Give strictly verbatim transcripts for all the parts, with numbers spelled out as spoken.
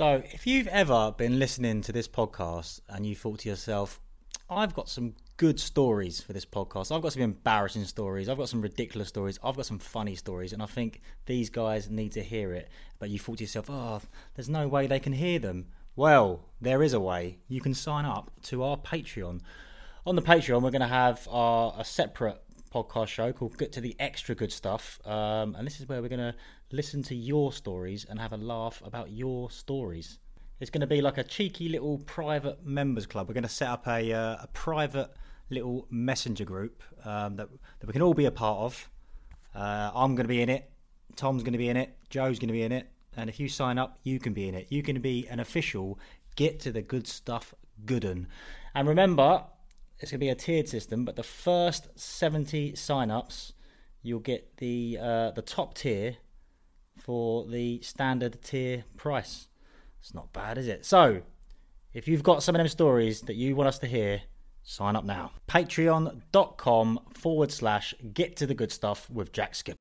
So if you've ever been listening to this podcast and you thought to yourself, I've got some good stories for this podcast. I've got some embarrassing stories. I've got some ridiculous stories. I've got some funny stories. And I think these guys need to hear it. But you thought to yourself, oh, there's no way they can hear them. Well, there is a way. You can sign up to our Patreon. On the Patreon, we're going to have our, a separate podcast show called Get to the Extra Good Stuff. Um, and this is where we're going to listen to your stories and have a laugh about your stories. It's going to be like a cheeky little private members club. We're going to set up a, uh, a private little messenger group um, that, that we can all be a part of. Uh, I'm going to be in it. Tom's going to be in it. Joe's going to be in it. And if you sign up, you can be in it. You can be an official Get to the Good Stuff Gooden. And remember, it's going to be a tiered system, but the first seventy sign-ups, you'll get the uh, the top tier for the standard tier price. It's not bad, is it? So, if you've got some of them stories that you want us to hear, sign up now. Patreon.com forward slash Get to the Good Stuff with Jack Skip.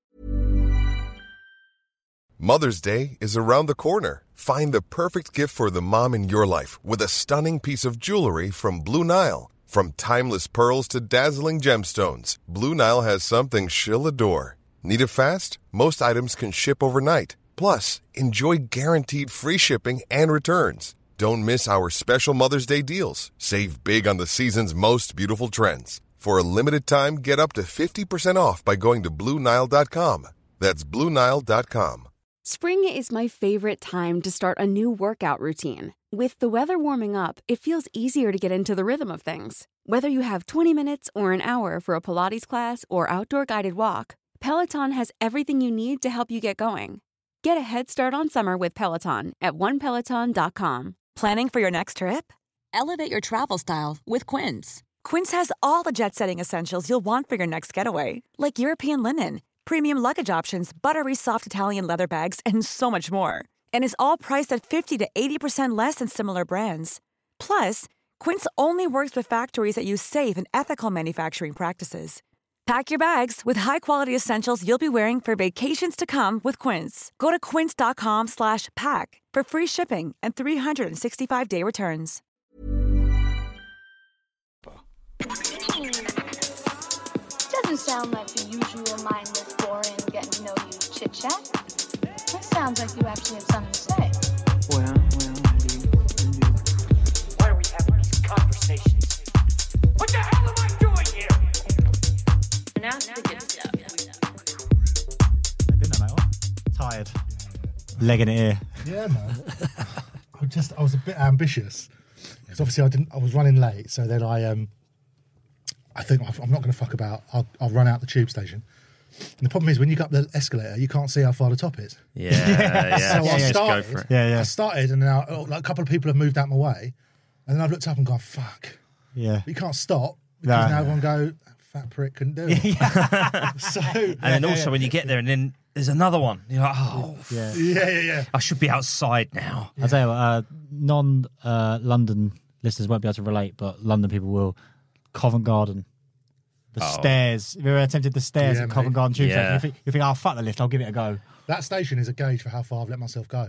Mother's Day is around the corner. Find the perfect gift for the mom in your life with a stunning piece of jewelry from Blue Nile. From timeless pearls to dazzling gemstones, Blue Nile has something she'll adore. Need it fast? Most items can ship overnight. Plus, enjoy guaranteed free shipping and returns. Don't miss our special Mother's Day deals. Save big on the season's most beautiful trends. For a limited time, get up to fifty percent off by going to Blue Nile dot com. That's Blue Nile dot com. Spring is my favorite time to start a new workout routine. With the weather warming up, it feels easier to get into the rhythm of things. Whether you have twenty minutes or an hour for a Pilates class or outdoor guided walk, Peloton has everything you need to help you get going. Get a head start on summer with Peloton at one peloton dot com. Planning for your next trip? Elevate your travel style with Quince. Quince has all the jet-setting essentials you'll want for your next getaway, like European linen, premium luggage options, buttery soft Italian leather bags, and so much more. And is all priced at fifty to eighty percent less than similar brands. Plus, Quince only works with factories that use safe and ethical manufacturing practices. Pack your bags with high-quality essentials you'll be wearing for vacations to come with Quince. Go to quince.com slash pack for free shipping and three sixty-five day returns. Doesn't sound like the usual mindless, boring, getting to know you chit-chat. This sounds like you actually have something to say. Well, well, indeed, indeed. Why are we having these conversations? What the hell am I doing here? Now to the good stuff. I didn't know, mate. Tired. Leg in the ear. Yeah, man. I just, I was a bit ambitious because obviously I didn't. I was running late, so then I um, I think I'm not going to fuck about. I'll, I'll run out the tube station. And the problem is when you go up the escalator, you can't see how far the top is. Yeah, yeah. So yeah, I yeah, started. Go for it. Yeah, yeah. I started, and now oh, like a couple of people have moved out my way, and then I've looked up and gone, "Fuck." Yeah. But you can't stop because No. now everyone go, "Fat prick couldn't do it." So And then also when you get there, and then there's another one. You're like, oh, Yeah. yeah, yeah, yeah. I should be outside now. I'll tell you what, uh, non-London uh, listeners won't be able to relate, but London people will. Covent Garden. The Oh. stairs. Have you ever attempted the stairs Yeah, at mate. Covent Garden Tube Yeah. Station? You think, you think, oh, fuck the lift, I'll give it a go. That station is a gauge for how far I've let myself go.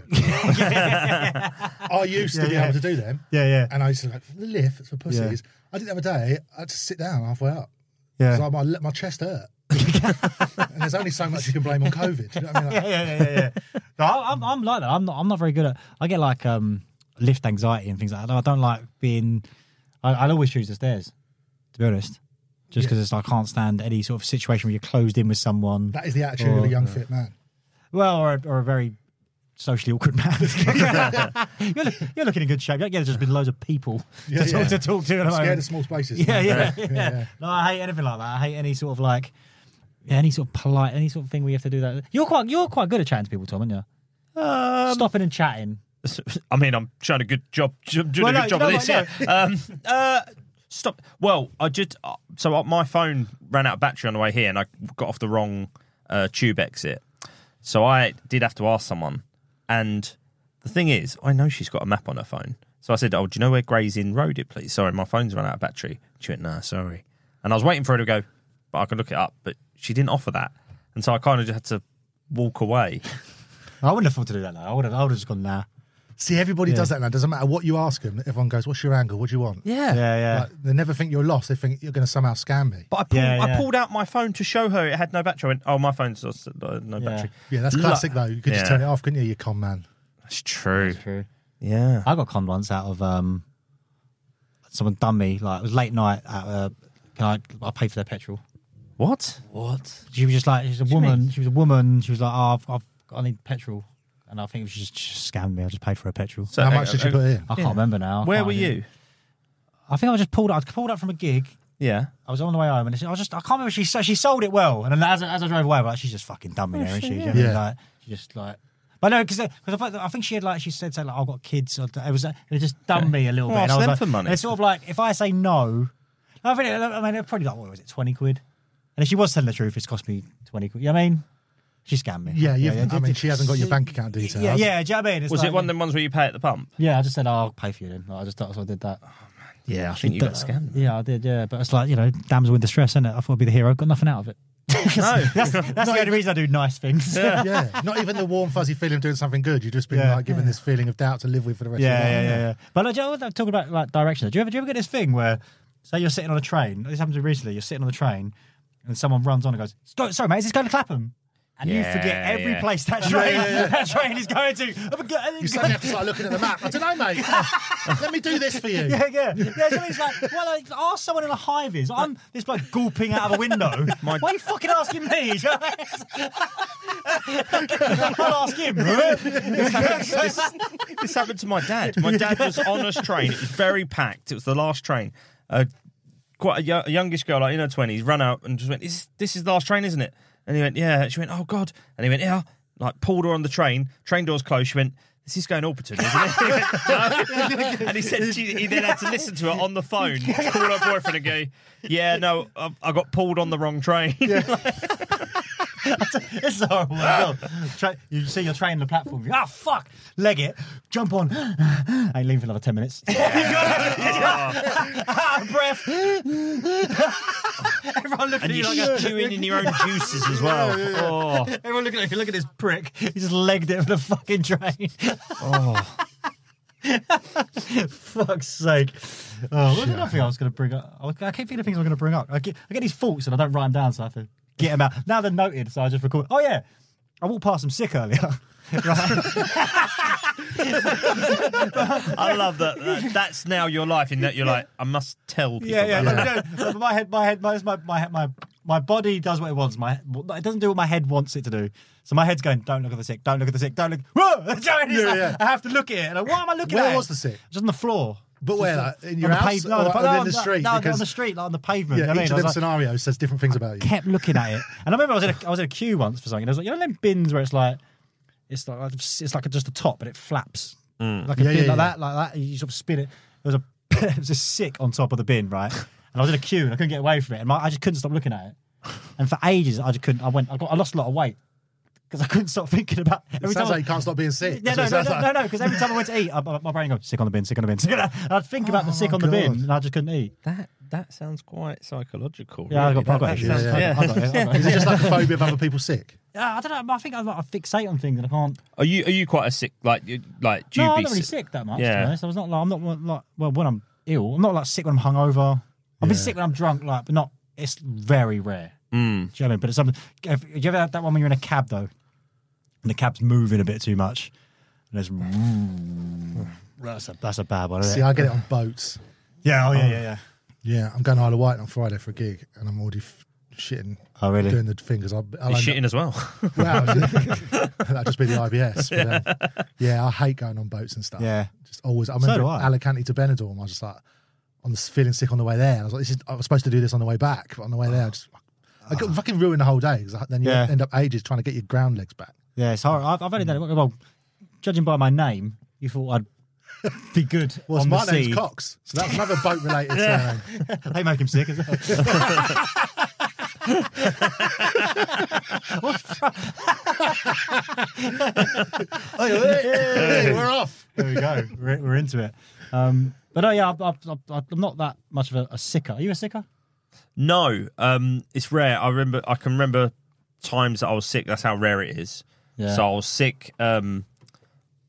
I used to Yeah, be yeah. able to do them. Yeah, yeah. And I used to like, the lift, it's for pussies. I did the other day, I had to sit down halfway up. Yeah. So my, my chest hurt. And there's only so much you can blame on COVID. You know what I mean? Like, yeah, yeah, yeah, yeah. No, I- I'm, I'm like that. I'm not. I'm not very good at. I get like um, lift anxiety and things like that. I don't like being. I, I'll always choose the stairs. To be honest, just because it's I can't stand any sort of situation where you're closed in with someone. that is the attitude Or- of a young, fit man. Well, or a, or a very socially awkward man. you're, look- you're looking in good shape. Yeah, there's just been loads of people Yeah, to, yeah. talk, to talk to. At the Scared moment. of small spaces. Yeah, man. yeah, yeah, yeah. No, I hate anything like that. I hate any sort of like, yeah, any sort of polite, any sort of thing where you have to do that. You're quite, you're quite good at chatting to people, Tom, aren't you? Um, Stopping and chatting. I mean, I'm trying a good job, doing Well, a no, good job you of know this. what, Yeah. um, uh, stop. Well, I just uh, so my phone ran out of battery on the way here, and I got off the wrong uh, tube exit. So I did have to ask someone, and the thing is, I know she's got a map on her phone. So I said, "Oh, do you know where Gray's Inn Road is, please? Sorry, my phone's run out of battery." She went, "Nah, sorry." And I was waiting for her to go, but I could look it up, but she didn't offer that, and so I kind of just had to walk away. I wouldn't have thought to do that. Though. I would have. I would have just gone nah. See, everybody Yeah. does that now. Doesn't matter what you ask them. Everyone goes, "What's your angle? What do you want?" Yeah. Yeah, yeah. Like, they never think you're lost. They think you're going to somehow scam me. But I pulled, Yeah, yeah. I pulled out my phone to show her it had no battery. I went, oh, my phone's lost, uh, no Yeah. battery. Yeah, that's Lo- classic though. You could just Yeah. turn it off, couldn't you? You con man. That's true. That's true. Yeah. I got conned once out of um, someone done me. Like it was late night. At, uh, can I? I paid for their petrol. What? What? She was just like, she's a woman. She was a woman. She was like, oh, I've, I've, I need petrol, and I think she just, she just scammed me. I just paid for her petrol. So, How uh, much did you uh, put in? I can't remember now. I Where can't were remember. you? I think I was just pulled. I pulled up from a gig. Yeah. I was on the way home, and I was just, I can't remember. She she sold it well, and then as, I- as I drove away, I was like, she's just fucking done me there, isn't she? Do you know what I mean? Yeah. Like, she just like. But no, because I think she had like she said something like I've got kids. Or, it was it just done me a little Well, bit. And I ask was them like, for money. and it's sort of like if I say no, I think I mean it's probably like what was it twenty quid, and if she was telling the truth, it's cost me twenty quid. You know what I mean? She scammed me. Yeah, yeah, yeah. I mean, she hasn't got your bank account details. Yeah, yeah. Do you know what I mean? It's Was like- it one of them ones where you pay at the pump? Yeah, I just said oh, I'll pay for you then. Like, I just thought so I did that. Yeah, I think you got scammed. Yeah, I did. Yeah, but it's like you know, damsel in distress, isn't it? I thought I'd be the hero. Got nothing out of it. No. That's, that's the only reason I do nice things. Yeah. yeah, not even the warm fuzzy feeling of doing something good. You've just been Yeah. like given this feeling of doubt to live with for the rest Yeah, of your yeah, life. yeah, yeah. But like, do you know what, talking about like direction. Do you ever, do you ever get this thing where, say, you're sitting on a train? This happened to me recently. You're sitting on the train, and someone runs on and goes, "Go- "Sorry, mate, is this going to Clapham?" And you Yeah, forget every yeah. place that train that train is going to. You suddenly have to start looking at the map. I don't know, mate. Let me do this for you. Yeah, yeah, yeah. So it's like, well, like, ask someone in a high vis. I'm this bloke gulping out of a window. Why are you fucking asking me? I'll ask him. this, happened, this, this happened to my dad. My dad was on a train. It was very packed. It was the last train. Uh, quite a, yo- a youngish girl, like in her twenties, ran out and just went, "This, this is the last train, isn't it?" And he went, "Yeah." She went, "Oh, God." And he went, "Yeah." Like, pulled her on the train. Train doors closed. She went, "This is going Alperton, isn't it?" He went, "No." And he said she, he then had to listen to her on the phone, call her boyfriend and go, "Yeah, no, I, I got pulled on the wrong train." It's horrible. As well. Tra- you see your train on the platform. Ah, oh, fuck. Leg it. Jump on. I ain't leaving for another ten minutes. Out of breath. Everyone looking And at you you're like a... stewing in your own juices as well. Oh. Everyone looking at you. Look at this prick. He just legged it for the fucking train. Oh. Fuck's sake. Oh, what did I think I was going to bring up? I keep thinking of things I'm going to bring up. I get, I get these thoughts and I don't write them down, so I have to get them out. Now they're noted, so I just record. Oh, yeah. I walked past some sick earlier. I love that. that. That's now your life. In that you're like, I must tell people. Yeah, yeah. about No, no, no, my head, my head, my, my, my, my, my body does what it wants. My, it doesn't do what my head wants it to do. So my head's going, don't look at the sick, don't look at the sick, don't look. Whoa! It's Yeah, like, yeah. I have to look at it. And I, what am I looking at? Where was the sick? Just on the floor. But where? Like, in your On the house pav- no, or, the, or no, in the street? No, because on the street, like on the pavement. yeah, you know what each I mean? of I was them like- scenarios says different things about you. kept looking at it, and I remember I was in a, I was in a queue once for something. And I was like, you know, them bins where it's like, it's like it's like just a top, but it flaps like a Yeah, bin yeah, like yeah. that, like that. You sort of spin it. There was a there was a sick on top of the bin, right? And I was in a queue and I couldn't get away from it, and my, I just couldn't stop looking at it. And for ages, I just couldn't. I went, I got, I lost a lot of weight because I couldn't stop thinking about. It Every sounds time I- like you can't stop being sick. yeah, That's no, what it no, sounds no, like. no, because every time I went to eat, I, my brain goes, sick on the bin, sick on the bin, sick on the bin. And I'd think about the sick Oh, on the bin, God. and I just couldn't eat. That that sounds quite psychological. Yeah, I've really. got, I've got That- issues. that sounds- I've got- I've got it, I've got it. Is it just like a phobia of other people sick? Yeah, I don't know. I think I, I fixate on things and I can't. Are you are you quite a sick? Like you like? Do you No, be I'm not really sick? sick that much. Yeah. To be honest. I was not like I'm not like well when I'm ill. I'm not like sick when I'm hungover. I've been Yeah. sick when I'm drunk, like, but not. It's very rare. Mm. Do you know what I mean? But it's something. Have you ever had that one when you're in a cab though, and the cab's moving a bit too much, and there's that's a that's a bad one. Isn't See, it? I get it on boats. Yeah. Oh yeah. Yeah. Yeah. Yeah, I'm going to Isle of Wight on Friday for a gig, and I'm already f- shitting. Oh really? Doing the fingers. I'll, I'll You're end shitting as well. Up, well, that'd just be the I B S. But, um, yeah, I hate going on boats and stuff. Yeah. Just always. I So remember do I. Alicante to Benidorm. I was just like, on the feeling sick on the way there. And I was like, this is. I was supposed to do this on the way back, but on the way there, I just. I got fucking ruined the whole day because then you Yeah. end up ages trying to get your ground legs back. Yeah. It's horrible. I've, I've only done it. Well, judging by my name, you thought I'd be good Well, on my the name's sea. Cox, so that's another boat related surname. They make him sick as well. Hey, we're off. There we go. We're, we're into it. Um, but oh yeah, I'm, I'm, I'm not that much of a, a sicker. Are you a sicker? No, um, it's rare. I remember. I can remember times that I was sick. That's how rare it is. Yeah. So I was sick. Um,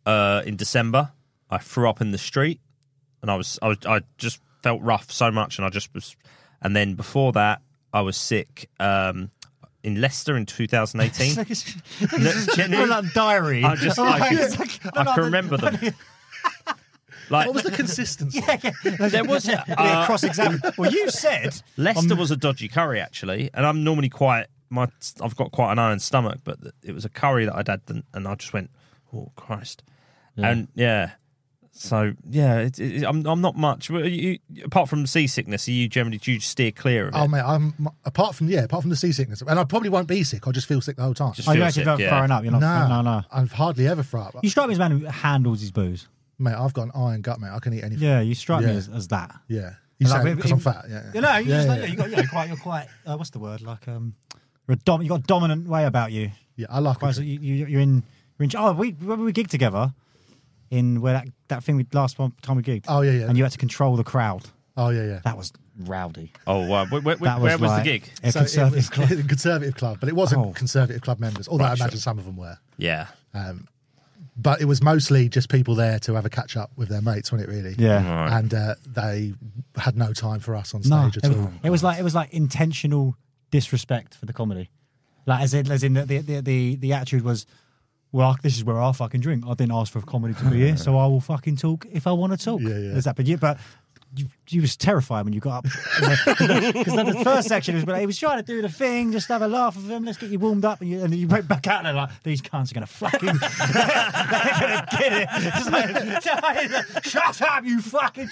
uh, in December. I threw up in the street, and I was I was I just felt rough so much, and I just was. And then before that, I was sick um, in Leicester in two thousand eighteen. It's like a, it's like a diary. I just I, It's like- I no, can no, remember them. Like What was the consistency? Yeah, yeah. there was Yeah, uh, cross examine. Well, you said Leicester um, was a dodgy curry actually, and I'm normally quite my I've got quite an iron stomach, but it was a curry that I'd had, and I just went, oh Christ, yeah. and yeah. So yeah, it, it, I'm I'm not much. You, apart from seasickness, are you generally do you steer clear of it? Oh mate, I'm apart from yeah, apart from the seasickness, and I probably won't be sick. I'll just feel sick the whole time. Just Oh, you feel actually sick, don't yeah. throwing up. You're not. Nah, No, no. I've hardly ever throw up. You strike me as a man who handles his booze. Mate, I've got an iron gut, mate. I can eat anything. Yeah, you strike me Yeah. as, as that. Yeah. You Like, say if- because if- I'm fat. Yeah. You know, you yeah, just yeah, like, yeah, you got, you're quite, you're quite. Uh, what's the word? Like, um, you're a dom- you got a dominant way about you. yeah, I like Quite, it. you, you, you're in. You're in. Oh, we when we gigged together in where that, that thing we last one time we gigged. Oh, yeah, yeah. And you had to control the crowd. Oh yeah, yeah. That was rowdy. Oh wow, where, where, That where was like the gig? A So conservative it was club. a conservative club, but it wasn't Oh. conservative club members. Although Right, I imagine sure. some of them were. Yeah, Um, but it was mostly just people there to have a catch up with their mates, wasn't it? Really. Yeah. Right. And uh, they had no time for us on No, stage it at was, all. it was like it was like intentional disrespect for the comedy. Like as in, as in the the the, the attitude was, well, this is where I fucking drink. I didn't ask for comedy to be here, so I will fucking talk if I want to talk. Yeah, yeah. There's that, but you, but you, you was terrified when you got up because the first section was, but he was trying to do the thing, just have a laugh with him. Let's get you warmed up, and you, and then you went back out there like these cunts are gonna fucking they're gonna get it. Just like, shut up, you fucking.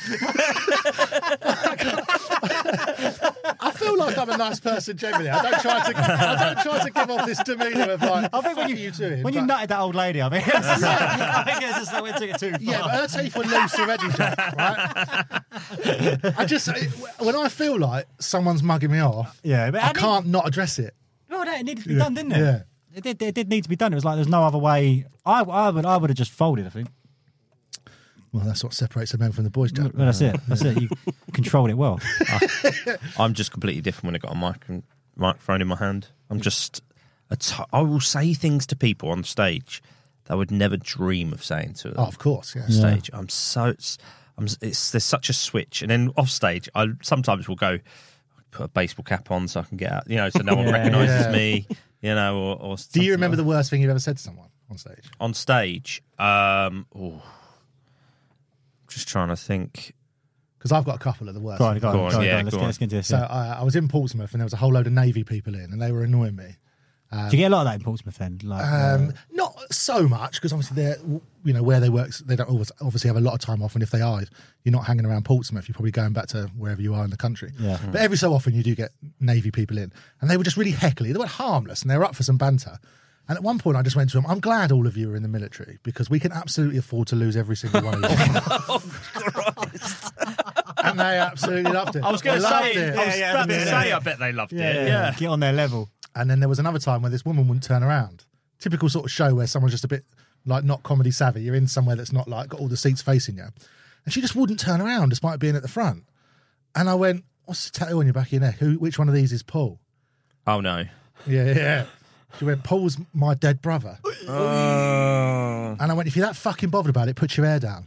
I feel like I'm a nice person generally. I don't try to. I don't try to give off this demeanour of like. I think when "Fuck you, you doing, when you but- nutted that old lady, I mean, it's just like, I think it's just like we took it too far. Yeah, but her teeth were loose already, Jack, right? I just, when I feel like someone's mugging me off, Yeah, but I I mean- can't not address it. Well, that needed to be Yeah. done, didn't it? Yeah. It did. It did need to be done. It was like there's no other way. I, I would. I would have just folded. I think. Well, that's what separates the men from the boys, Jack. Well, that's it. That's it. You controlled it well. I'm just completely different when I got a mic and microphone in my hand. I'm just, a t- I will say things to people on stage that I would never dream of saying to them. Oh, of course, yeah. On stage, I'm so, it's, I'm, it's there's such a switch, and then off stage, I sometimes will go put a baseball cap on so I can get out, you know, so no one Yeah, recognises yeah. me, you know, or. or Do you something remember like the worst thing you've ever said to someone on stage? that. On stage? Um, oh, just trying to think. Because I've got a couple of the worst. Go on, go on, Go go on, on, yeah, go on. Let's, go get, on. let's get into this. So yeah. I, I was in Portsmouth and there was a whole load of Navy people in, and they were annoying me. Do you get a lot of that in Portsmouth then? Like, Um, uh, not so much because obviously they're, you know, where they work, they don't always obviously have a lot of time off, and if they are, you're not hanging around Portsmouth. You're probably going back to wherever you are in the country. Yeah. But every so often you do get Navy people in, and they were just really heckly. They were harmless, and they were up for some banter. And at one point, I just went to them, I'm glad all of you are in the military because we can absolutely afford to lose every single one of you. And they absolutely loved it. I was going They to loved say, it. I was yeah, about to yeah, say, yeah. I bet they loved yeah, it. yeah, Yeah. Get on their level. And then there was another time where this woman wouldn't turn around. Typical sort of show where someone's just a bit like not comedy savvy. You're in somewhere that's not like got all the seats facing you. And she just wouldn't turn around despite being at the front. And I went, what's the tattoo on your back of your neck? Who? Which one of these is Paul? Oh no. Yeah, yeah, yeah. She went, Paul's my dead brother. Oh. And I went, if you're that fucking bothered about it, put your hair down.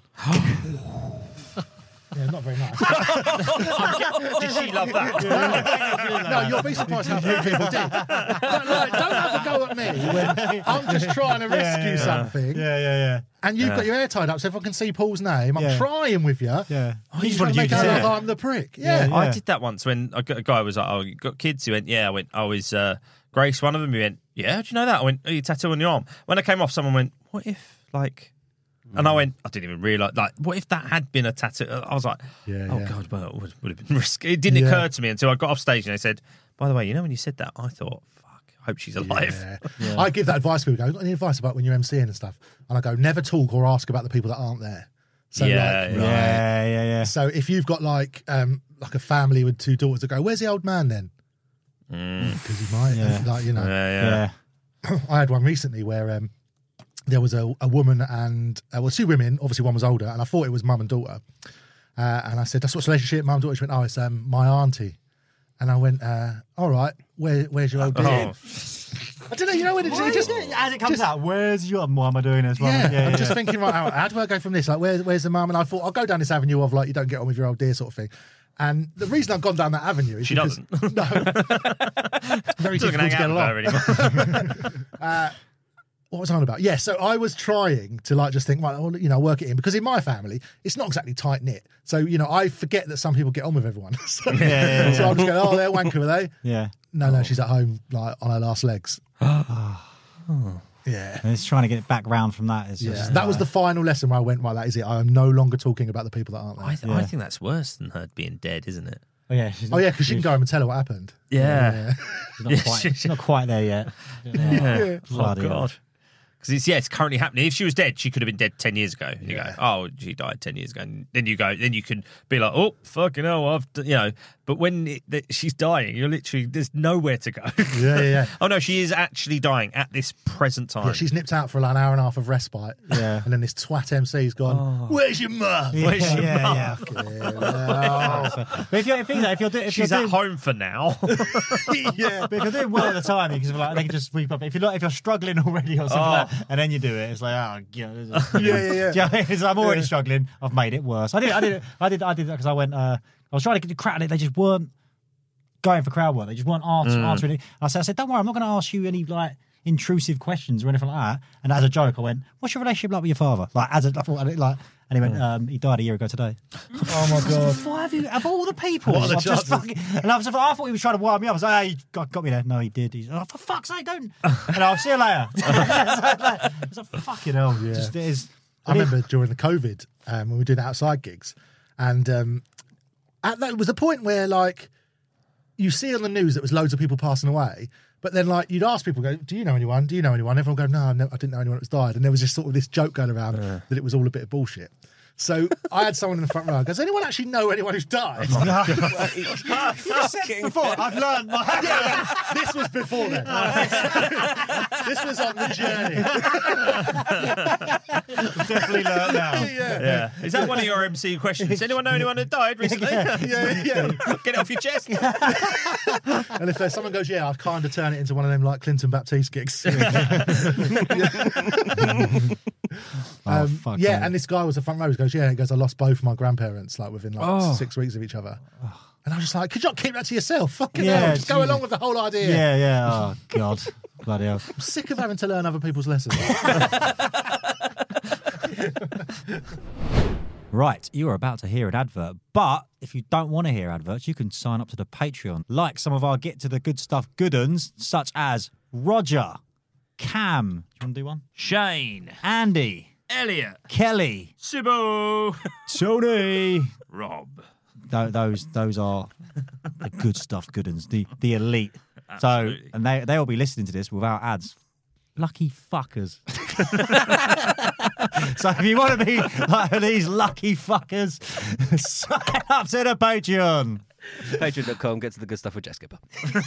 Yeah, not very nice. Did she love that? No, you'll be surprised how few people did. But like, don't have a go at me when I'm just trying to rescue yeah. something. Yeah, yeah, yeah. And you've Yeah. got your hair tied up, so if I can see Paul's name, I'm Yeah. trying with you. Yeah. Oh, He you just trying wanted to you make to out see like it. I'm the prick. Yeah. Yeah. I did that once when I got a guy was like, "Oh, you got kids?" He went, "Yeah." I went, "Oh, is uh, Grace one of them?" He went, "Yeah." Do you know that? I went, "Oh, you tattoo on your arm." When I came off, someone went, "What if like?" And I went, I didn't even realise, like, what if that had been a tattoo? I was like, Yeah, oh, yeah. God, well, it would, would have been risky. It didn't Yeah. occur to me until I got off stage and they said, by the way, you know, when you said that, I thought, fuck, I hope she's alive. Yeah. I give that advice to people. Go, got any advice about when you're emceeing and stuff? And I go, never talk or ask about the people that aren't there. So Yeah, like, yeah. Yeah, yeah, yeah. So if you've got like um like a family with two daughters that go, where's the old man then? Because he might, Yeah. like you know. Yeah, yeah. Yeah. I had one recently where um, there was a, a woman and uh, well, two women. Obviously, one was older, and I thought it was mum and daughter. Uh, and I said, "That's what's the relationship, mum and daughter." She went, "Oh, it's um, my auntie." And I went, uh, all right, where, where's your old beard? Oh. I don't know, you know when it, it just as it comes just, out, where's your why am I doing this? Why am I- Yeah, yeah, I'm yeah. just thinking, right, how, how do I go from this? Like, where, where's the mum? And I thought, I'll go down this avenue of, like, you don't get on with your old dear sort of thing. And the reason I've gone down that avenue is She because... doesn't. No. Very Doesn't difficult to hang get out along. with her anymore. uh, what was I on about? Yeah, so I was trying to, like, just think, right, well, you know, work it in. Because in my family, it's not exactly tight-knit. So, you know, I forget that some people get on with everyone. so Yeah, yeah, yeah. so I'm just going, oh, they're wanker, are they? Yeah. No, no, she's at home, like, on her last legs. Yeah. And it's trying to get back round from that. Is Yeah, just, that was the final lesson where I went, well, that is it. I am no longer talking about the people that aren't there. I, th- Yeah. I think that's worse than her being dead, isn't it? Oh yeah. She's Oh, yeah, because you can go home and tell her what happened. Yeah. She's not, quite, she's not quite there yet. Yeah. Oh, Bloody hell. God. Because it's, yeah, it's currently happening. If she was dead, she could have been dead ten years ago. And you Yeah. go, oh, she died ten years ago. And then you go, then you can be like, oh, fucking hell, I've, d-, you know. But when it, that she's dying, you're literally, there's nowhere to go. Yeah, yeah, yeah. Oh, no, she is actually dying at this present time. Yeah, she's nipped out for like an hour and a half of respite. Yeah. And then this twat M C's gone, where's your mum? Yeah, Where's your yeah, mum? yeah. Fucking hell. But if you're, if, if you're, do, if She's you're at doing, home for now. Yeah. But if you're doing well at the time, because like they can just sweep up. If you're not, if you're struggling already or something, Oh. like that, and then you do it, it's like, oh, yeah, this is- Yeah, yeah, yeah. Do you know what I mean? It's like, I'm already Yeah. struggling. I've made it worse. I did, I did, I did, I did that because I went. Uh, I was trying to get the crowd. They just weren't going for crowd work. They just weren't answer, Mm. answering it. I said, I said, don't worry, I'm not going to ask you any like intrusive questions or anything like that. And as a joke, I went, "What's your relationship like with your father?" Like as a, I thought, like, and he went, um, "He died a year ago today." Oh, my God. Why have you, of all the people? What are the I've just chances? fucking, and I was, I thought he was trying to wind me up. I was like, "Hey, you got, got me there." No, he did. He's, oh, for fuck's sake, don't. And I'll see you later. It's like, it's like, fucking hell. Yeah. Just, it is. I remember during the COVID, um, when we did outside gigs, and um, at that was the point where, like, you see on the news that was loads of people passing away, but then, like, you'd ask people, go, do you know anyone? Do you know anyone? Everyone go, no, I, never, I didn't know anyone that's died. And there was just sort of this joke going around Uh. that it was all a bit of bullshit. So I had someone in the front row. Does anyone actually know anyone who's died? Before I've learned my. Yeah, this was before then. This was on the journey. Definitely learned now. Yeah. Yeah. Is that one of your M C questions? Does anyone know anyone that died recently? Yeah. Yeah, yeah. Get it off your chest. And if there's someone goes, yeah, I've kind of turned it into one of them like Clinton Baptiste gigs. Oh, Um, fuck yeah, me. and this guy was the front row. He goes, yeah, he goes, I lost both my grandparents like within like Oh. six weeks of each other. And I was just like, could you not keep that to yourself? Fucking Yeah, hell, just go Jesus. along with the whole idea. Yeah, yeah. Oh God, bloody hell. I'm sick of having to learn other people's lessons. Right, you are about to hear an advert, but if you don't want to hear adverts, you can sign up to the Patreon, like some of our Get to the Good Stuff good uns, such as Roger, Cam, do you want to do one? Shane. Andy, Elliot. Kelly, Sibbo. Tony. Rob. Th- those those are the good stuff good uns, the, the elite. Absolutely. So, and they, they'll be listening to this without ads. Lucky fuckers. So if you want to be like these lucky fuckers, sign up to the Patreon. Patreon dot com, get to the good stuff with Jack Skipper.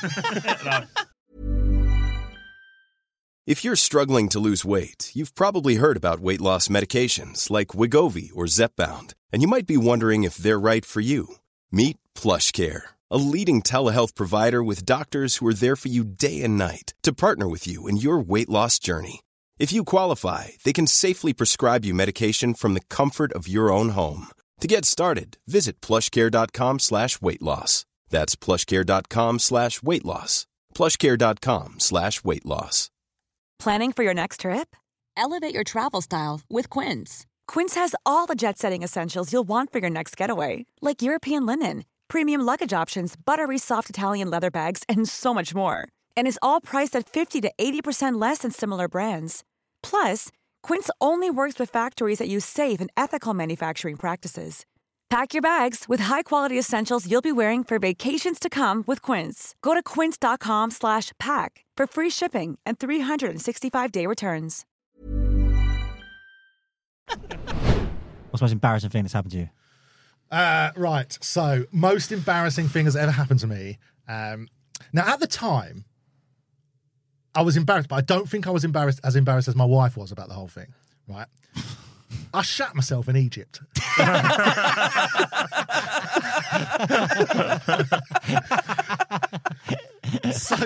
If you're struggling to lose weight, you've probably heard about weight loss medications like Wegovy or Zepbound, and you might be wondering if they're right for you. Meet PlushCare, a leading telehealth provider with doctors who are there for you day and night to partner with you in your weight loss journey. If you qualify, they can safely prescribe you medication from the comfort of your own home. To get started, visit plushcare.com slash weight loss. That's plushcare.com slash weight loss. plushcare.com slash weight loss. Planning for your next trip? Elevate your travel style with Quince. Quince has all the jet-setting essentials you'll want for your next getaway, like European linen, premium luggage options, buttery soft Italian leather bags, and so much more. And is all priced at fifty to eighty percent less than similar brands. Plus, Quince only works with factories that use safe and ethical manufacturing practices. Pack your bags with high-quality essentials you'll be wearing for vacations to come with Quince. Go to quince.com slash pack for free shipping and three sixty-five day returns. What's the most embarrassing thing that's happened to you? Uh, right. So, most embarrassing thing that's ever happened to me. Um, now, at the time, I was embarrassed, but I don't think I was embarrassed as embarrassed as my wife was about the whole thing. Right. I shat myself in Egypt. So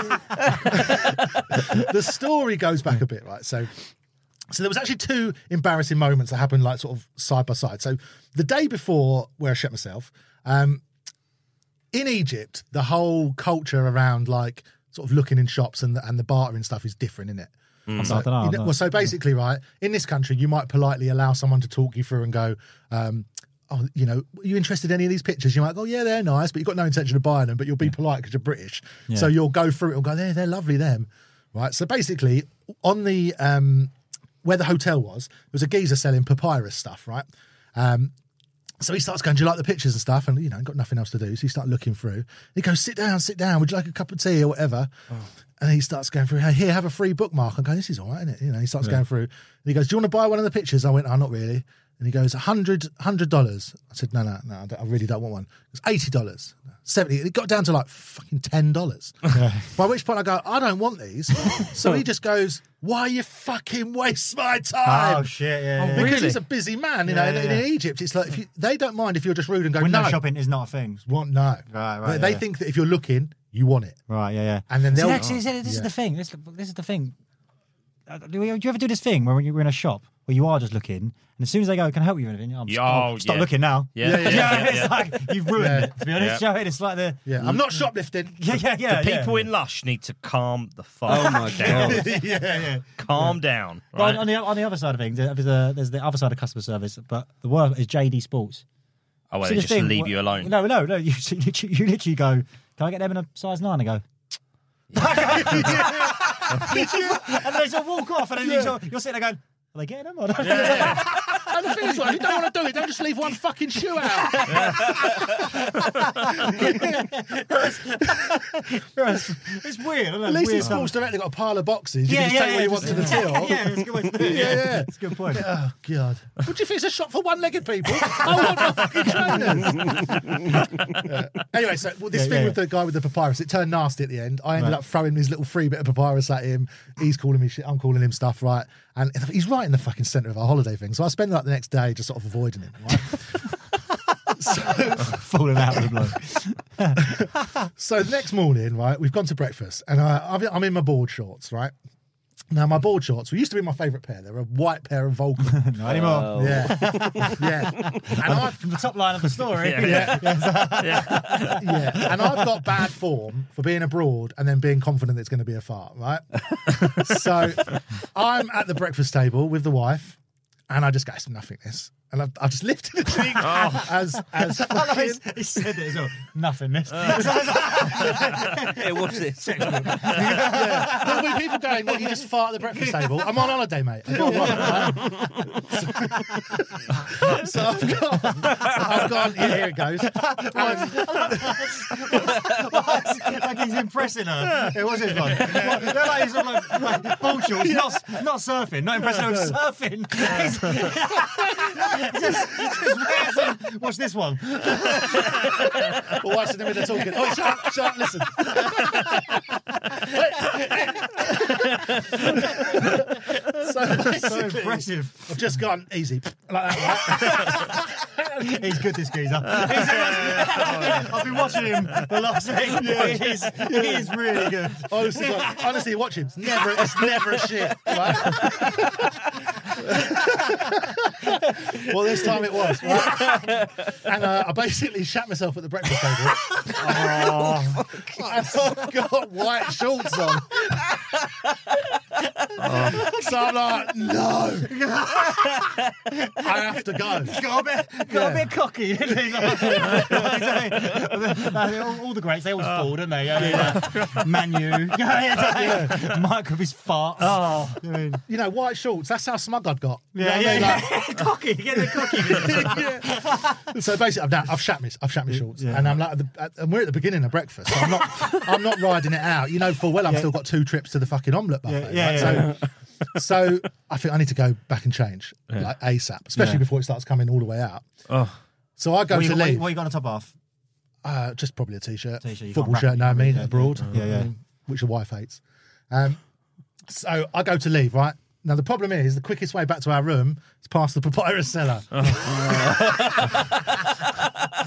the story goes back a bit, right? So, so there was actually two embarrassing moments that happened, like sort of side by side. So the day before, where I shit myself, um, in Egypt, the whole culture around like sort of looking in shops and the, and the bartering stuff is different, isn't it? Mm. So, I don't know, you know, well, so basically, right, in this country, you might politely allow someone to talk you through and go, um, oh, you know, are you interested in any of these pictures? You might go, yeah, they're nice, but you've got no intention of buying them, but you'll be polite because you're British. Yeah. So you'll go through it and go, they're, they're lovely, them. Right. So basically, on the, um, where the hotel was, there was a geezer selling papyrus stuff, right? Um, so he starts going, do you like the pictures and stuff? And, you know, got nothing else to do. So he starts looking through. He goes, sit down, sit down. Would you like a cup of tea or whatever? Oh. And he starts going through, hey, here, have a free bookmark. I'm going, this is all right, isn't it? You know, he starts yeah. going through. And he goes, do you want to buy one of the pictures? I went, oh, not really. And he goes, one hundred dollars, one hundred dollars. I said, no, no, no, I, don't, I really don't want one. It was eighty dollars, seventy dollars. It got down to like fucking ten dollars. Yeah. By which point I go, I don't want these. So he just goes, why you fucking waste my time? Oh, shit, yeah. Oh, yeah. because Really? he's a busy man. You Yeah, know, yeah, in, yeah. in Egypt, it's like, if you, they don't mind if you're just rude and go, Window no. shopping is not a thing. Well, no. Right, right. They, yeah, they yeah. think that if you're looking, you want it. Right, yeah, yeah. And then See, they'll... actually, this yeah. is the thing. This, this is the thing. Uh, Do you, do you ever do this thing where you're in a shop where you are just looking, and as soon as they go, "Can I help you with anything?" I'm just, Oh, oh, stop yeah. looking now. Yeah, yeah, yeah, yeah, it's yeah. like you've ruined Yeah. it. To be honest, Yeah. Joe, it's like the Yeah, I'm not shoplifting. yeah, yeah, yeah. The yeah. people in Lush need to calm the fuck Oh my down. God. yeah, yeah. Calm down. But Right? on the on the other side of things, there's, a, there's the other side of customer service, but the work is J D Sports. oh, well, See, they the just thing- leave you alone. No, no, no. You, you, literally, you literally go, "Can I get them in a size nine?" I go. And they sort of walk off, and then you sort of, you're sitting there going, "Are they getting them?" Or not? Yeah. And the thing is, like, if you don't want to do it, don't just leave one fucking shoe out. it's, it's weird. Isn't it? At least weird in Sports Direct, they've got a pile of boxes. You Yeah, can just yeah, take yeah, what you just- want to the till. Yeah, it's a good way to do it. Yeah, yeah. It's a good point. Oh, God. What do you think? It's a shop for one-legged people? I want my fucking trainers. Yeah. Anyway, so well, this Yeah, thing yeah, with the guy with the papyrus, it turned nasty at the end. I ended Right. up throwing his little free bit of papyrus at him. He's calling me shit. I'm calling him stuff, right? And he's right in the fucking centre of our holiday thing. So I spend like the next day just sort of avoiding him, right? so, Falling out with the bloke. so the next morning, right, we've gone to breakfast and I, I'm- I'm in my board shorts, right? Now, my board shorts, we used to be my favourite pair. They were a white pair of Vulcan. Not anymore. Oh. Yeah. Yeah. And I've, From the top line of the story. Yeah. yeah. And I've got bad form for being abroad and then being confident it's going to be a fart, right? So I'm at the breakfast table with the wife and I just go, it's nothingness. And I've, I've just lifted the thing as, as I love fucking... his- he said it as well. Nothingness. Hey, watch this. Yeah. There'll be people going, what, you just fart at the breakfast table? I'm on holiday, mate. I've got one, right? So, so I've got, I've got, yeah, here it goes. Um, Like he's impressing her. It was his one. They're like he's like, like ball shorts, not, not surfing, not impressing her with surfing. He's- he just, he just wears them. Watch this one. Well, watching them when they're talking. Oh, shut up, shut up, listen. so, So basically, impressive. I've just gone easy like that. Right? He's good, this geezer. He's, I've been watching him the last eight years. He is really good. Honestly, God, honestly, watch him. It's never, it's never a shit. Right? Well, this time it was. Right? And uh, I basically shat myself at the breakfast table. Oh, I've got white shorts on. Oh. So I'm like, no. I have to go. Got a bit, got Yeah. a bit cocky. all, all the greats, they always fall, don't they? Yeah, yeah. Manu, yeah. Mike with his farts. Oh, I mean, You know, white shorts, that's how smug I'd got. You know yeah, what yeah, I mean? yeah. Like- cocky, get the cocky. Yeah. So basically, I've, done, I've shat me, I've shat me shorts, and I'm like, at the, at, and we're at the beginning of breakfast. So I'm not, I'm not riding it out. You know, full well, I've still got two trips to the fucking omelette buffet. Yeah, yeah, right? yeah. So, so I think I need to go back and change like ASAP, especially Yeah. before it starts coming all the way out. Oh. So I go What to you, what, leave. what you got on top half? Uh, just probably a t-shirt, T-shirt, you football can't shirt. wrap- No, I mean yeah, abroad. yeah, yeah. Which your wife hates. Um, so I go to leave. Right now, the problem is the quickest way back to our room is past the papyrus cellar. And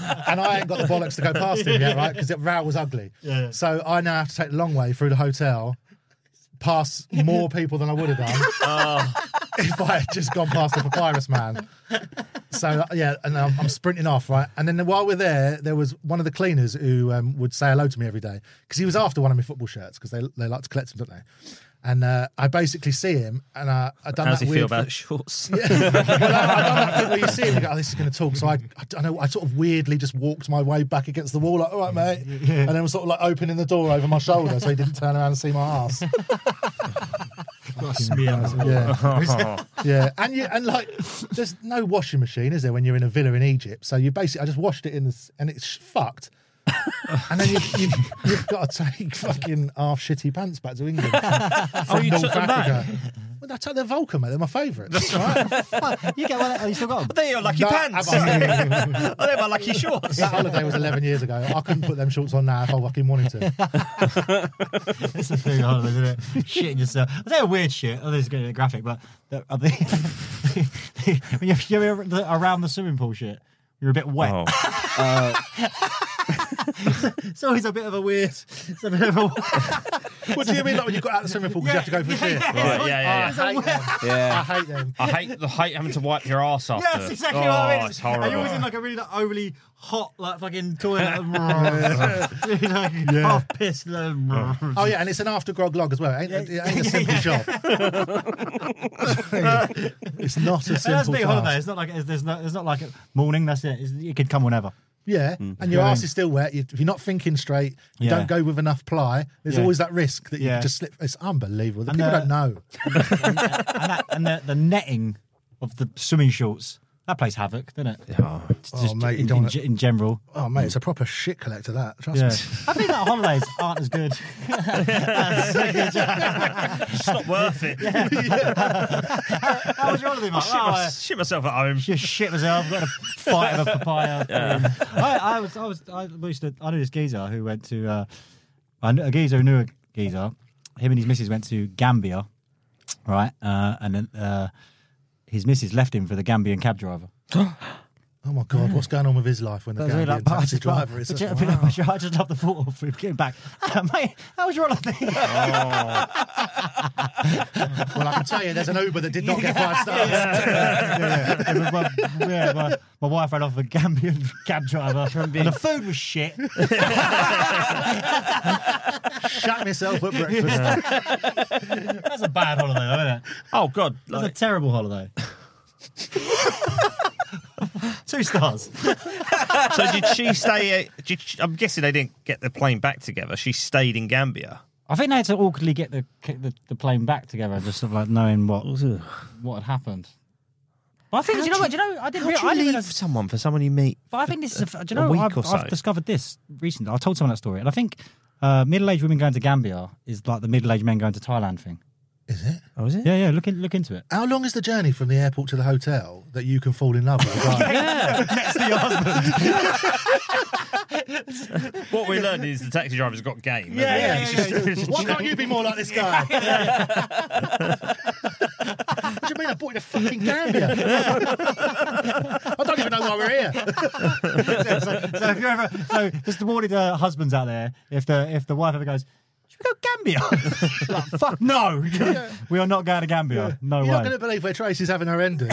I ain't got the bollocks to go past him yet, right? Because Row was ugly. Yeah. So I now have to take the long way through the hotel, past more people than I would have done Oh. if I had just gone past the papyrus man. So yeah, and I'm, I'm sprinting off, right? And then while we're there, there was one of the cleaners who um, would say hello to me every day because he was after one of my football shirts because they they like to collect them, don't they? And uh, I basically see him, and uh, I done How does that he weird feel about thing- shorts? Yeah. Well, I, I done that thing where you see him, you go, oh, this is going to talk. So I, I don't know, I sort of weirdly just walked my way back against the wall, like, all right, mate. And then was sort of like opening the door over my shoulder so he didn't turn around and see my ass. Got a smear. Yeah, yeah, and you and like, there's no washing machine, is there, when you're in a villa in Egypt? So you basically, I just washed it in the, and it's fucked. And then you, you, you've got to take fucking half shitty pants back to England from Oh, you North took them Africa. back? Well, I took their Volca, mate. They're my favourites. Right? You get one. Oh, you still got them? They're your lucky No, pants. have I? Oh, they're my lucky shorts. That holiday was eleven years ago. I couldn't put them shorts on now if I fucking wanted to. It's a thing, holiday, isn't it? Shitting yourself. I say a weird shit. Oh, this is getting graphic, but the, uh, the, when you're, you're around the swimming pool shit, you're a bit wet. Oh. Uh, It's always a bit of a weird. It's a bit of a. What do you mean, like when you got out of the swimming pool because you have to go for a shit? Right, yeah, yeah, I hate them. yeah. I hate them. I hate the hate having to wipe your ass after. Yeah, that's exactly oh, what I mean. It's And you're always horrible. in like a really like, overly hot, like fucking toilet. Really, like, half pissed. Like, Oh yeah, and it's an after grog log as well. It ain't, it ain't a simple job. It's not a And that's simple big task. holiday. It's not like it's, there's no. It's not like a morning. That's it. It's, it could come whenever. Yeah, and your Yeah. ass is still wet. You, if you're not thinking straight, you Yeah. don't go with enough ply. There's Yeah. always that risk that you Yeah. can just slip. It's unbelievable. The And, people uh, don't know. and that, and the, the netting of the swimming shorts that plays havoc, doesn't it? Oh, Oh, mate, you in, don't in, wanna- ge- in general. Oh mate, it's a proper shit collector. That trust Yeah. me. I think that holidays aren't as good. it's not worth it. How was your holiday, I Mark? shit, Oh, my- I shit myself at home. just shit myself. Got a fight of a papaya. Yeah. I, I was, I was, I used to, I knew this geezer who went to, uh, I knew, a geezer who knew a geezer. Him and his missus went to Gambia, right? Uh, and then uh, his missus left him for the Gambian cab driver. Oh my god, what's going on with his life when the That's really Gambian like, I taxi just driver love- is? but such you a- know, wow. I just love the thought of him getting back. Mate, how was your holiday? Well, I can tell you, there's an Uber that did not get five stars. yeah, yeah. It was my, yeah, my, my wife ran off a Gambian cab driver, and the food was shit. Shut myself at breakfast. That's a bad holiday, though, isn't it? Oh God, That's like, a terrible holiday. Two stars. so did she stay? Uh, did she- I'm guessing they didn't get the plane back together. She stayed in Gambia. I think they had to awkwardly get the the, the plane back together, just sort of like knowing what what had happened. But I think, do you know what? Do you know? I didn't. How Really, do you I leave didn't. someone for someone you meet? But I think this is. A, do you a know? week I've, or so. I've discovered this recently. I told someone that story, and I think uh, middle-aged women going to Gambia is like the middle-aged men going to Thailand thing. Is it? Oh, is it? Yeah, yeah. Look in, look into it. How long is the journey from the airport to the hotel that you can fall in love with? Right. Next to your husband. What we learned is the taxi driver's got game. hasn't Yeah, he? yeah, It's yeah, just- yeah. it's just- Why can't you be more like this guy? What do you mean? I bought you to fucking Gambia. I don't even know why we're here. so, so if you're ever, so just the warning to husbands out there, if the if the wife ever goes, should we go Gambia? Like, fuck no, we are not going to Gambia. No You're way. not going to believe where Tracy's having her ending.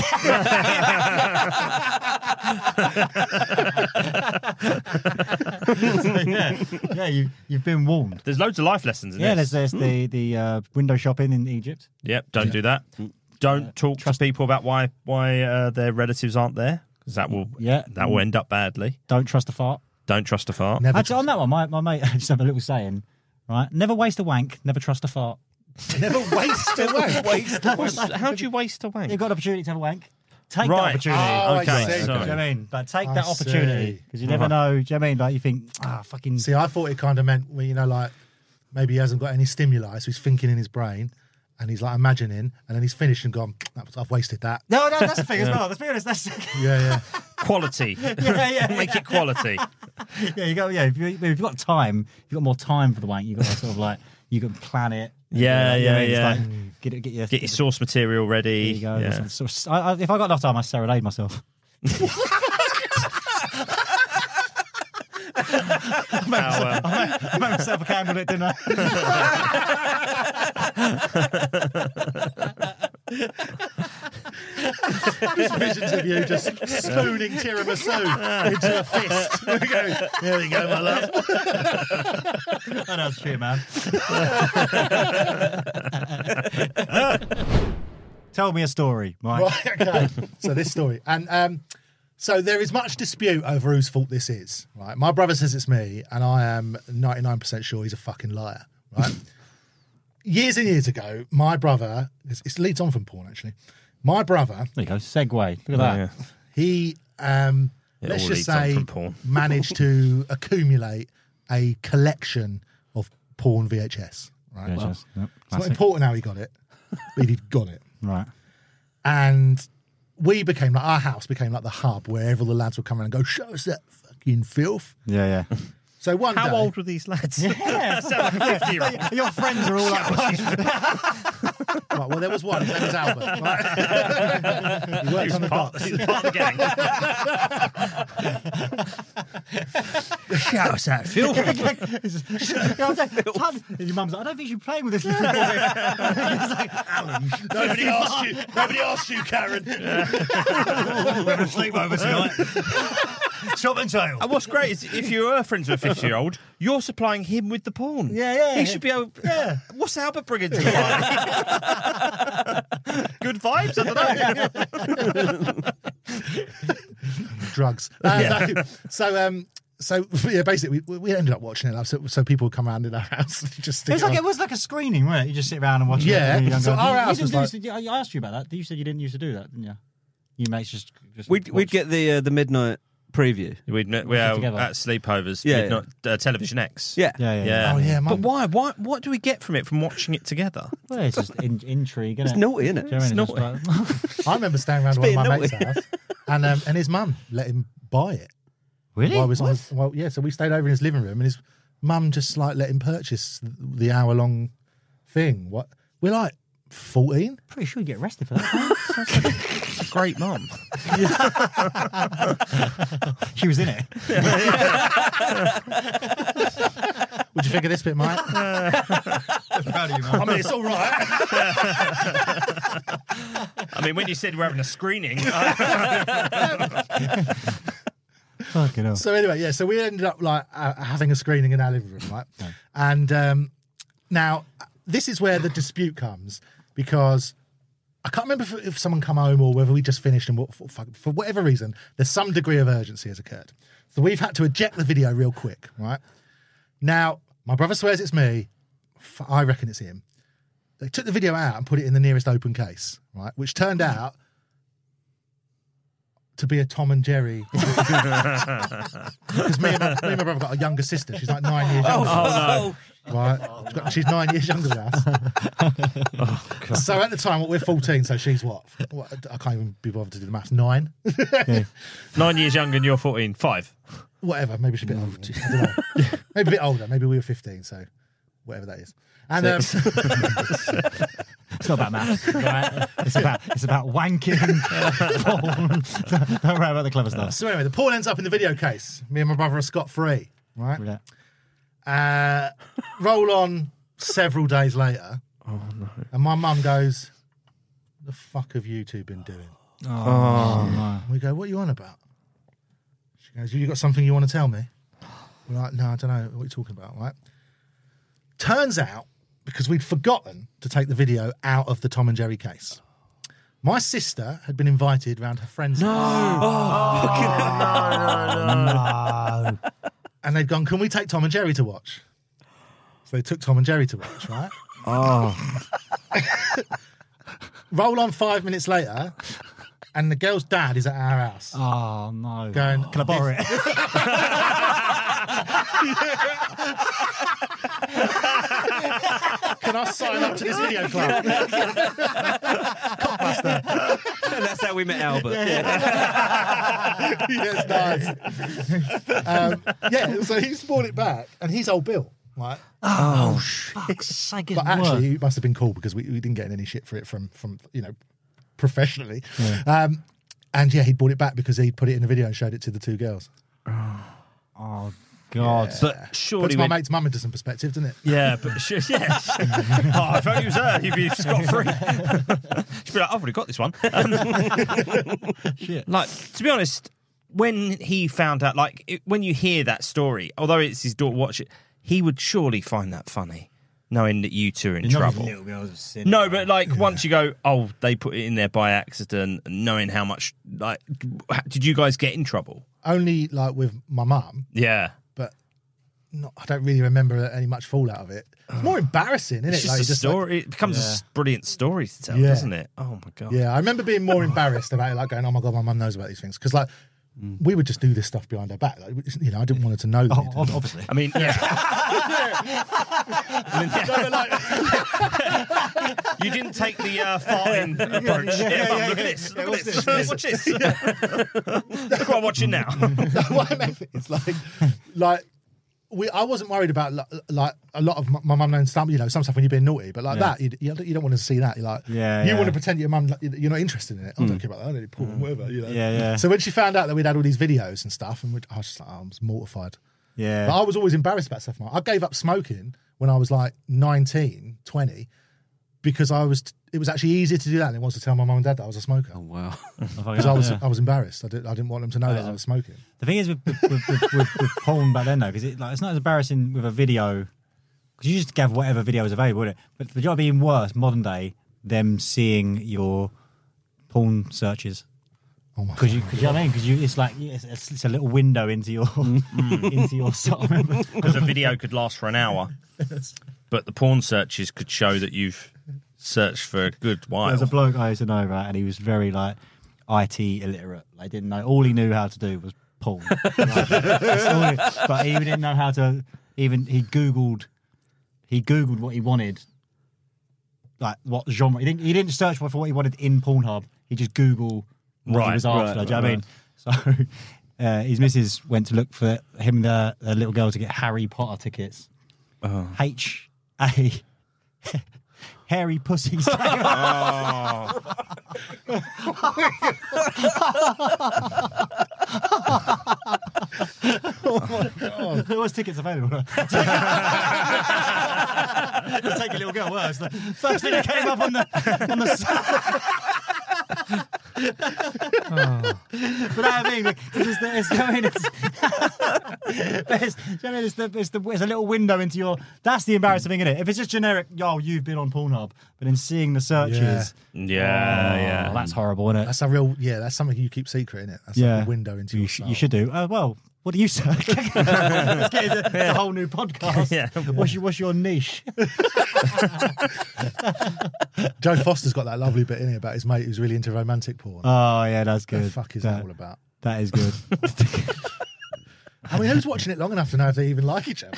So, yeah, yeah, you you've been warned. There's loads of life lessons in Yeah, this. there's there's the the uh, window shopping in Egypt. Yep, don't do that. Don't talk to people about why why uh, their relatives aren't there, because that will Yeah. that will end up badly. Don't trust a fart. Don't trust a fart. Never Actually, on that one, my, my mate just have a little saying, right? Never waste a wank, never trust a fart. Never waste away. Waste. How do you waste a wank? You've got an opportunity to have a wank. Take Right. that opportunity. Oh, I Okay, see. Do you know sorry. what I mean? Like, take I that opportunity see. because you never know. Do you know what I mean? Like, you think, ah, fucking. See, I thought it kind of meant, well, you know, like maybe he hasn't got any stimuli, so he's thinking in his brain and he's like imagining, and then he's finished and gone, "That was- I've wasted that. No, no, that's the thing as well. Let's be honest. That's Yeah, yeah. Quality. yeah, yeah. Make it quality. Yeah, you go. Yeah, if, you, if you've got time, if you've got more time for the wank, you've got to sort of like you can plan it. Yeah, You know what I yeah, mean? It's yeah. like, get it, get your, Get your source material ready. There you go. Yeah. Sort of- sort of- I, I, if I got enough time, I serenade myself. How, I made, I made myself a candlelit dinner. Just visions of you just spooning tiramisu into a fist. There we go. There we go, my love. I know it's true, man. Tell me a story, Mike. Right, okay. So this story. And um, so there is much dispute over whose fault this is. Right. My brother says it's me, and I am ninety-nine percent sure he's a fucking liar. Right. Years and years ago, my brother, it leads on from porn actually. My brother, there you go, segue. Look at that. Yeah. He, um, It let's all just leads on say, from porn. managed to accumulate a collection of porn V H S. Right, V H S, well, yep, it's not classic. important how he got it, but he got it. Right. And we became like, our house became like the hub where all the lads would come around and go, show us that fucking filth. Yeah, yeah. So one How day, old were these lads? Yeah. Sound like a fifty-year-old. Your friends are all like, right, well, there was one, his name was Albert. Right? He worked on the part, docks. he was part of the gang. Shout us out, Phil. Your mum's like, I don't think you should play with this little boy. It's like, Alan. Nobody asked you. Nobody asked you, Karen. We're going to sleep over tonight. Chop and tail. And what's great is if you were friends with a fifty-year-old, you're supplying him with the porn. Yeah, yeah. He should be able... Yeah. What's Albert bringing to the party? Good vibes? I don't know. Drugs. Uh, Yeah. no. So, um, so yeah, basically, we, we ended up watching it. Like, so, so people would come around in our house. And just It stick was, it like, on. it was like a screening, wasn't it? You just sit around and watch Yeah, it. so our house you was didn't like- do this- I asked you about that. You said you didn't used to do that, didn't you? You mates just... just We'd, we'd watch. get the uh, the midnight preview. We'd, we it were together. at sleepovers, Yeah, yeah, not uh, Television X. Yeah. Yeah, yeah, Yeah. Oh, yeah, But Mum. why? Why? What do we get from it from watching it together? Well, it's just in, intrigue, isn't It's it? naughty, isn't it? Do you know what I mean? It's It's just like- I remember staying around one of my being mates' naughty. house, and um, and his mum let him buy it. Really? While I was on What? his, well, yeah. So we stayed over in his living room, and his mum just like let him purchase the hour long thing. What we're like fourteen. Pretty sure you get arrested for that. It's a great mum. She was in it. What'd you think of this bit, Mike? Proud of you, man. I mean, it's all right. I mean, when you said we're having a screening, Fucking hell. So anyway, yeah. So we ended up like uh, having a screening in our living room, right? And um, now this is where the dispute comes because I can't remember if, if someone come home or whether we just finished and what, for, for whatever reason, there's some degree of urgency has occurred. So we've had to eject the video real quick, right? Now, my brother swears it's me. F- I reckon it's him. They took the video out and put it in the nearest open case, right? Which turned out to be a Tom and Jerry. Because me, and my- me and my brother got a younger sister. She's like nine years younger. Oh, Right? She's, got, she's nine years younger than us. So at the time, we're fourteen, so she's what? what? I can't even be bothered to do the maths. Nine? nine years younger and you're fourteen, five. Whatever. Maybe she's a bit older. I don't know. Maybe a bit older. Maybe we were fifteen, so whatever that is. And um, It's not about maths, right? It's about it's about wanking. Porn. Don't worry about the clever stuff. so anyway, the porn ends up in the video case. Me and my brother are scot-free, right? Yeah. Uh, roll on several days later. Oh, no. And my mum goes, what the fuck have you two been doing? Oh, no. We go, what are you on about? She goes, you got something you want to tell me? We're like, no, I don't know what you're talking about, right? Turns out, because we'd forgotten to take the video out of the Tom and Jerry case, my sister had been invited round her friend's house. No. And they'd gone, can we take Tom and Jerry to watch? So they took Tom and Jerry to watch, right? Oh. Roll on five minutes later, and the girl's dad is at our house. Oh, no. Going, Can I borrow it? Can I sign up to this video club? And that's how we met Albert. Yes, nice. Um, yeah, so he's brought it back, and he's old Bill, right? Oh, fuck's sake. But actually, it must have been cool because we, we didn't get any shit for it from, from you know, professionally. Yeah. Um, and yeah, he brought it back because he put it in the video and showed it to the two girls. Oh, God. Yeah. But surely Puts my when- mate's mum into some perspective, doesn't it? Yeah, but sh- yeah. Oh, if only it was her, you'd be scot free. She'd be like, I've already got this one. Um, Shit. like, to be honest, when he found out, like, it, when you hear that story, although it's his daughter watch it, he would surely find that funny, knowing that you two are in None of trouble. the little girls have seen No, it. but like once you go, oh, they put it in there by accident, knowing how much, like, did you guys get in trouble? Only like with my mum, Yeah. but not, I don't really remember any much fallout of it. It's more embarrassing, isn't It's it? just Like, a story. like- it becomes Yeah. a s- brilliant story to tell, Yeah. doesn't it? Oh my god. yeah, I remember being more embarrassed about it, like going, "Oh my god, my mum knows about these things," because like we would just do this stuff behind her back. Like, we just- you know, I didn't want her to know. That Oh, we did ob- it. obviously. I mean, yeah. You didn't take the uh, farting approach. Yeah, yeah, Mum, yeah, look yeah. at this. Yeah, Look what's at this. this? Watch this. Look what I'm watching now. What I meant is like, like we. I wasn't worried about like, like a lot of my, my mum knowing some, you know, some stuff when you're being naughty, but like Yeah. that, you, you don't- you don't want to see that. You're like, Yeah, you yeah. want to pretend your mum, like, you're not interested in it. I don't care about that. I don't need porn, whatever. You know. Yeah, yeah. So when she found out that we'd had all these videos and stuff, and we'd, I was just like, oh, I was mortified. Yeah. But I was always embarrassed about stuff. I gave up smoking when I was like nineteen, twenty, because I was. It was actually easier to do that than it was to tell my mum and dad that I was a smoker. Oh, wow. Because I was, Yeah. I was embarrassed. I, did, I didn't want them to know that I was smoking. The thing is with with, with, with, with, with porn back then though, because it, like, it's not as embarrassing with a video because you just have whatever video is available, wouldn't it? But the job being worse, modern day, them seeing your porn searches. Oh my Because you, cause you know what I mean? Because you, it's like it's, it's a little window into your into your sort of. Because a video could last for an hour, but the porn searches could show that you've searched for a good while. There's a bloke I used to know, right, and he was very like I T illiterate. Like, didn't know. All he knew how to do was porn. Like, that's all he- but he didn't know how to even. He googled. He googled what he wanted. Like what genre? He didn't. He didn't search for what he wanted in Pornhub. He just Googled what Right, he was after. right, do you know what I mean? So uh, his missus went to look for him and the, the little girl to get Harry Potter tickets. H A. Hairy pussies. There was tickets available. Just take a little girl. Well, it's the first thing that came up on the on the. Oh. But I mean, it's, the, it's, I mean, it's, but it's, I mean, it's, the, it's, the, it's a little window into your. That's the embarrassing thing, isn't it? If it's just generic, yo, you've been on Pornhub, but in seeing the searches, Yeah, oh, yeah. that's horrible, isn't it? That's a real, yeah, that's something you keep secret, isn't it? That's Yeah. like a window into you, your sh- soul. you should do. Uh, well, what do you search? Let's get into it's a whole new podcast. Yeah. What's your, what's your niche? Joe Foster's got that lovely bit in it about his mate who's really into romantic porn. Oh, yeah, that's What good. the fuck is that, that all about? That is good. I mean, who's watching it long enough to know if they even like each other?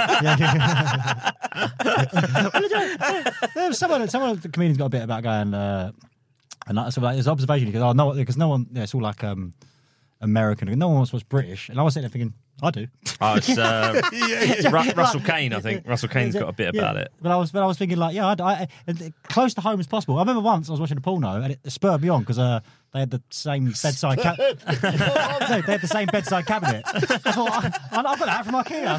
There was someone, someone of the comedians got a bit about going, uh, and like, so like his observation, he goes, oh, no, because no one, yeah, it's all like um, American, no one wants what's British. And I was sitting there thinking, I do. Oh, it's uh, Ru- Russell Kane, I think. Russell Kane's got a bit Yeah, about it. But I was, but I was thinking like, yeah, I, I, and close to home as possible. I remember once I was watching a porno and it spurred me on because uh, they had the same bedside cabinet. they had the same bedside cabinet. I thought, I, I've got that from IKEA.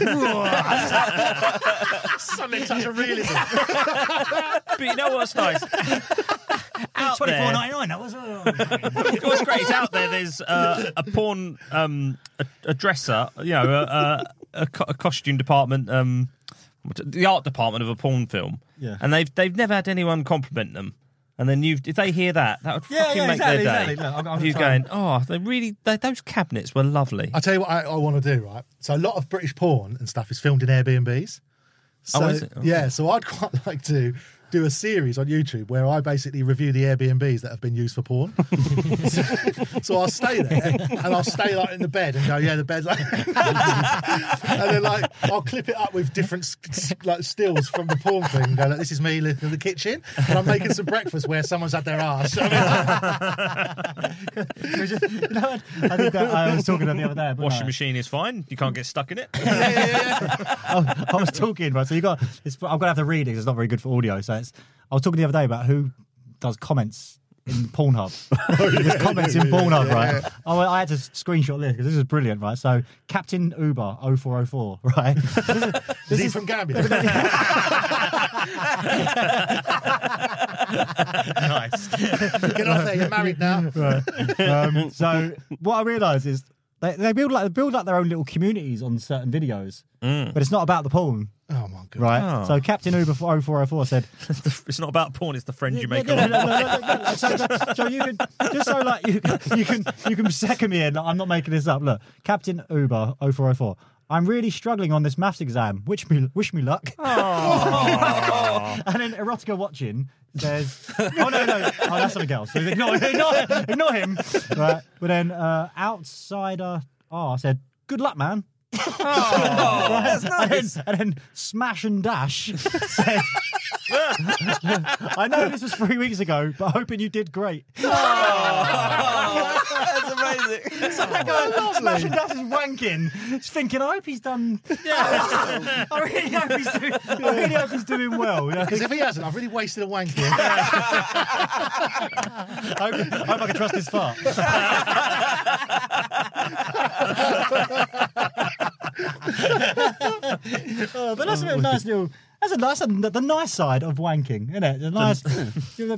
Suddenly touch of realism. But you know what's nice? Out Twenty four there, ninety nine. That was. Uh, what's great is out there. There's uh, a porn, um, a, a dresser, you know, a, a, a, co- a costume department, um, the art department of a porn film, Yeah. and they've they've never had anyone compliment them. And then you, if they hear that, that would Yeah, fucking yeah, make exactly, their day. exactly. Look, I'm- I'm you trying- going, oh, they really, they, those cabinets were lovely. I'll tell you what I, I want to do, right? So a lot of British porn and stuff is filmed in Airbnbs. So, Oh, is it? Oh. Yeah, so I'd quite like to do a series on YouTube where I basically review the Airbnbs that have been used for porn. so, so I'll stay there and I'll stay like in the bed and go, yeah, the bed's like, and then like I'll clip it up with different s- like stills from the porn thing and go, like, this is me in the kitchen and I'm making some breakfast where someone's had their ass. I mean, you know what? I think that I was talking about the other day. but Washing no. machine is fine. You can't get stuck in it. I, I was talking, right? So you got. It's, I'm gonna have to read it. 'Cause it's not very good for audio. So it's. I was talking the other day about who does comments in Pornhub. His comments in Pornhub, right? Oh, I had to screenshot this because this is brilliant, right? So Captain Uber oh four oh four, right? This is, Is this he is from Gambia? Nice. Get off there, you're married now. Right. Um, so what I realise is they, they build like they build like their own little communities on certain videos, Mm. but it's not about the porn, Oh my god. right? Oh. So Captain Uber oh four oh four said, It's not about porn, it's the friends you make no, no, along. no, no, no, no, no. So, so, so you can just so like you, you can you can second me in. I'm not making this up. Look, Captain Uber oh four oh four. I'm really struggling on this maths exam. Wish me wish me luck. And then Erotica watching says, "Oh no, no, oh that's something else." So ignore, ignore, ignore him. Right, but then uh, Outsider R said, "Good luck, man." Oh, that's and, then, and then Smash and Dash said, I know this was three weeks ago, but hoping you did great. That's amazing. So that guy, Smash and Dash is wanking. He's thinking, I hope he's done. Yeah. I really hope he's doing. I really hope he's doing well. You know? Because if he hasn't, I've really wasted a wank here. I hope, I hope I can trust his fart. Oh, but that's a nice little. That's a nice, the nice side of wanking, isn't it? The nice. You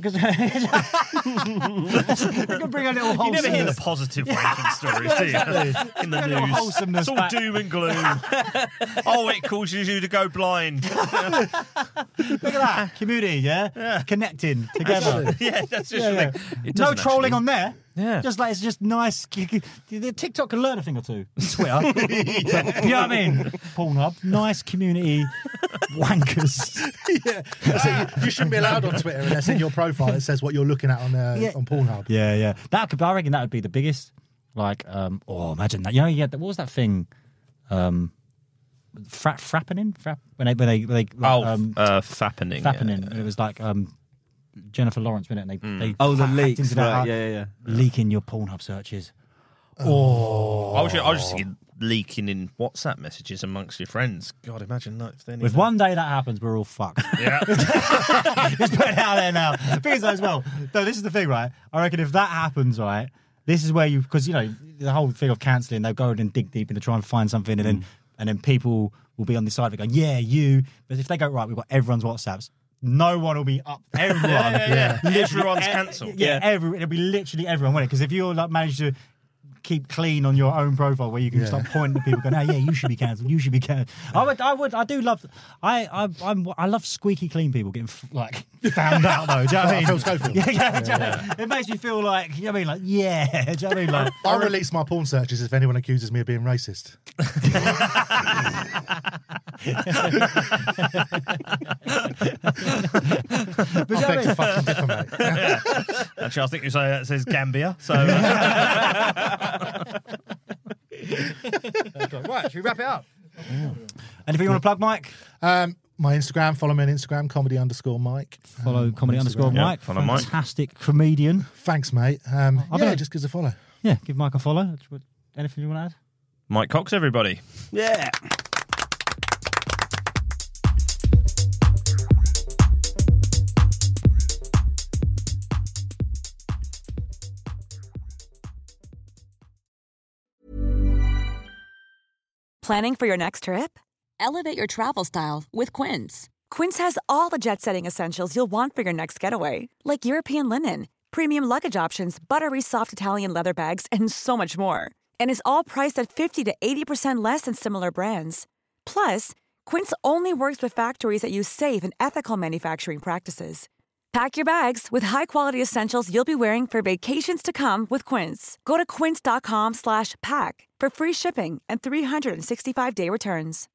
can bring a little You wholesomeness. never hear the positive wanking stories, do you? In the Bring a little news. wholesomeness It's all back. doom and gloom. Oh, it causes you to go blind. Look at that community, yeah, Yeah. connecting together. Yeah, that's just Yeah, yeah. it No doesn't trolling actually. on there. Yeah. Just like it's just nice. TikTok can learn a thing or two. Twitter. You know what I mean? Pornhub. Nice community wankers. Yeah. So you, you shouldn't be allowed on Twitter unless in your profile it says what you're looking at on uh, Yeah. on Pornhub. Yeah, yeah. That could. I reckon that would be the biggest. Like, um, oh, imagine that. You know, yeah. What was that thing? Um, fra- frappening. Frap- when they when they when they like, Oh, um, uh, fappening. fappening. yeah. It was like um, Jennifer Lawrence, wasn't it? And they, they Oh, the hacked leaks. into that, Right. uh, Yeah, yeah, yeah. leaking your Pornhub searches. Oh, I was, just, I was just thinking leaking in WhatsApp messages amongst your friends. God, imagine that. If they If one day that happens, we're all fucked. Yeah. Just put it out there now. Because as well, though, this is the thing, right? I reckon if that happens, right, this is where you, because you know the whole thing of cancelling, they'll go and dig deep and try and find something, and then and then people will be on the side of it going, yeah, you. But if they go, right, we've got everyone's WhatsApps. No one will be up. Everyone, yeah, yeah. Literally, Everyone's e- cancelled. Yeah, Yeah. every, it'll be literally everyone, won't it? Because if you like manage to keep clean on your own profile, where you can Yeah. start pointing at people, going, "Oh yeah, you should be cancelled. You should be cancelled." I would, I would, I do love. I, I, I'm, I love squeaky clean people getting like found out though. Do you know what I mean? Phil Schofield. Yeah, yeah, do you know what I mean? It makes me feel like, you know what I mean? Like, yeah, do you know what I mean? Like, I'll release my porn searches if anyone accuses me of being racist. but do you know what I I beg mean? to fucking differ, mate. Actually, I think you say that says Gambia. So uh, Right, should we wrap it up? Anything you want to plug, Mike? Um, my Instagram, follow me on Instagram, comedy underscore Mike. Follow Um, comedy on underscore Instagram. Yeah, Mike. follow Mike. Fantastic comedian. Thanks, mate. Um, I've yeah, been- just gives a follow. Yeah, give Mike a follow. Anything you want to add? Mike Cox, everybody. Yeah. Planning for your next trip? Elevate your travel style with Quince. Quince has all the jet-setting essentials you'll want for your next getaway, like European linen, premium luggage options, buttery soft Italian leather bags, and so much more. And is all priced at fifty to eighty percent less than similar brands. Plus, Quince only works with factories that use safe and ethical manufacturing practices. Pack your bags with high-quality essentials you'll be wearing for vacations to come with Quince. Go to quince.com slash pack for free shipping and three sixty-five day returns.